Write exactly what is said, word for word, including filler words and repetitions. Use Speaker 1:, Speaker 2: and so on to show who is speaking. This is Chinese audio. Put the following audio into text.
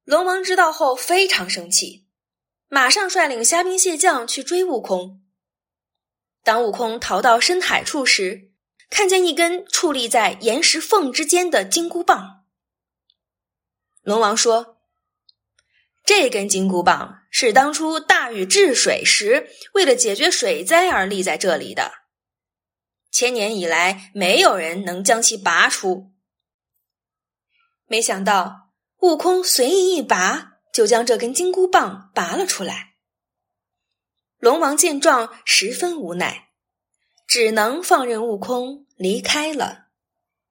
Speaker 1: 龙王知道后非常生气，马上率领虾兵蟹将去追悟空。当悟空逃到深海处时，看见一根矗立在岩石缝之间的金箍棒。龙王说，这根金箍棒是当初大禹治水时为了解决水灾而立在这里的，千年以来没有人能将其拔出。没想到悟空随意一拔，就将这根金箍棒拔了出来。龙王见状十分无奈，只能放任悟空离开了。